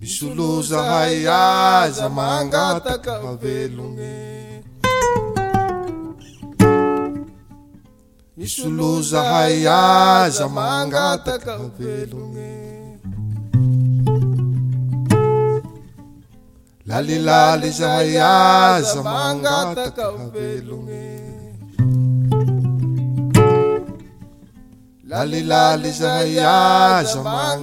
Misoloza hay aza mangataka havelogny. Misoloza hay aza mangataka havelogny. Lalilali zahay aza mangataka havelogny. Lalilali zahay aza mangataka